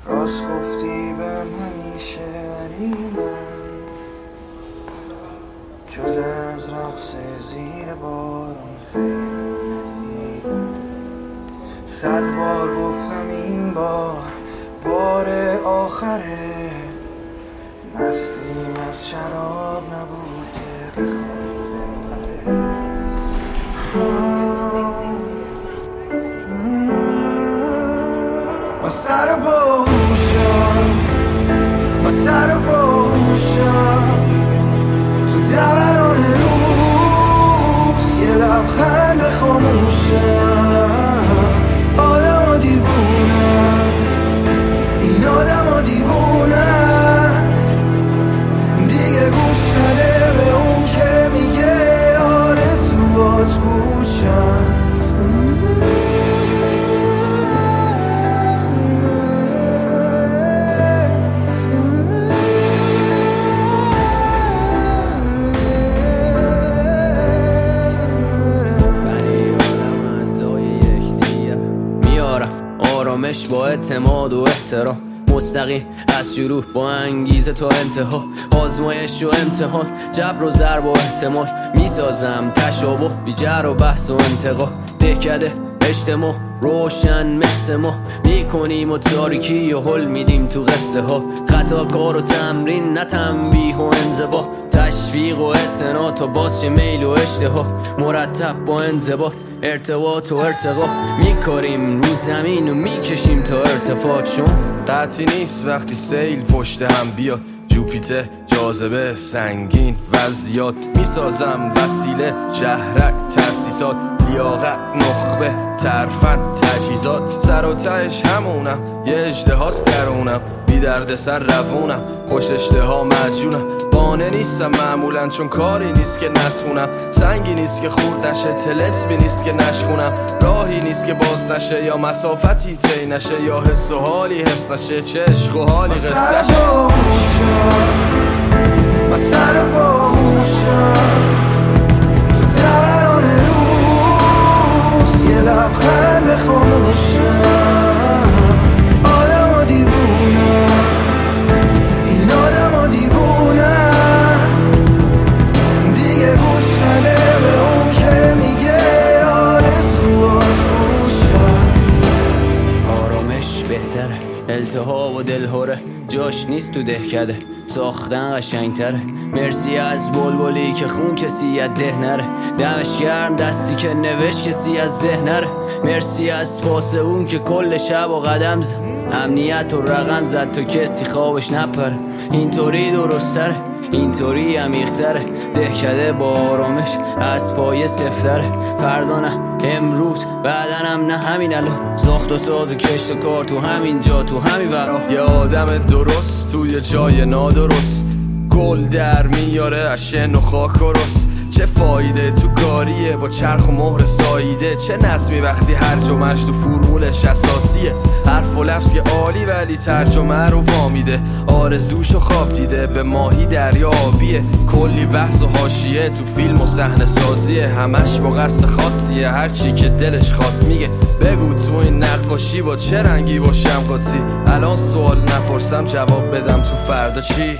راست گفتی بهم همیشه، ولی من جز از رقص زیر بارون خیلی ندیدم. 100 بار گفتم این بار آخره، مستیم از شراب نبود که بخواد بپره. من سر باهوشم تو دوران روز، یه لبخند خاموشم. آدم ها دیوونن، این آدم ها دیوونن، دیگه گوش نده به اون که میگه آرزوات پوچن. آرامش با اعتماد و احترام، مستقیم از شروع با انگیزه تا انتها. آزمایش و امتحان، جبر و ضرب و احتمال، میسازم تشابه بی جر و بحث و انتقا. دهکده اجتماع روشن مثل ما، میکنیم و تاریکی و حل میدیم تو قصه ها. خطا کار و تمرین، نه تنبیه و انضباط، تشویق و اعتنا تا باز میل و اشتها. مرتب با انضباط، ارتباط و ارتقا، میکاریم رو زمین و میکشیم تا ارتفاع. چون قطعی نیست وقتی سیل پشت هم بیاد، جوپیتر جاذبه سنگین وضعیات، میسازم وسیله شهرک تأسیسات، لیاقت نخبه ترفن تجهیزات. سر و تهش همونم، یه اژدهاست درونم، بی درد سر روونم، خوش اشتها مجونم. بانه نیستم معمولا چون کاری نیست که نتونم، سنگی نیست که خورد نشه، طلسمی نیست که نشکنم، راهی نیست که باز نشه، یا مسافتی طی نشه، یا حس و حالی حس نشه، چه عشق و حالی قصه شه. من سر باهوشم تو دوران روز، یه لبخند خاموشم. آدم ها دیوونن، این آدم ها دیوونن، دیگه گوش نده به اون که میگه آرزوات پوچن. آرامش بهتره، التهاب و دلهوره جاش نیست تو دهکده، ساختن قشنگتره. مرسی از بلبلی که خون کسی از ده نره، دمش گرم دستی که نوشت کسی از ذهن نره. مرسی از پاس اون که کل شب و قدم زد، امنیت و رقم زد تا کسی خوابش نپره. اینطوری درستره، اینطوری عمیق‌تره، دهکده با آرامش از پای صفتره. فردا نه، امروز، بعدنم نه، همین الان. ساخت و ساز و کشت و کار تو همین جا، تو همین ورا. یه آدم درست توی جای نادرست، گل در میاره از شن و خاک و رس. چه فایده تو کاریه با چرخ و مهر ساییده، چه نظمی وقتی هر جمعش تو فرمولش اساسیه. حرف و لفظ که عالی ولی ترجمه رو وامیده، آرزوشو خواب دیده به ماهی دریا آبیه. کلی بحث و حاشیه تو فیلم و صحنه سازیه، همش با قصد خاصیه، هرچی که دلش خواست میگه. بگو تو این نقاشی با چه رنگی باشم قاطی، الان سوال نپرسم جواب بدم تو فردا چی.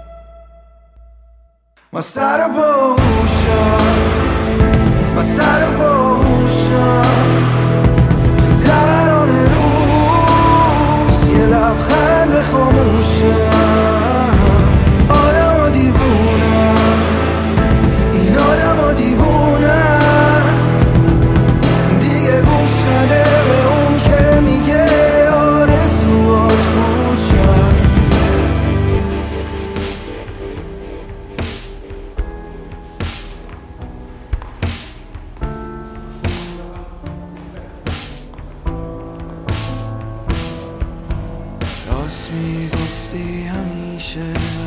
من سر باهوشم، من سر باهوشم تو دوران روز، یه لبخند خاموشم. آدم ها دیوونن، این آدم ها دیوونن، دیگه گوش نده به اون که میگه آرزوات پوچن. راست میگفتی همیشه،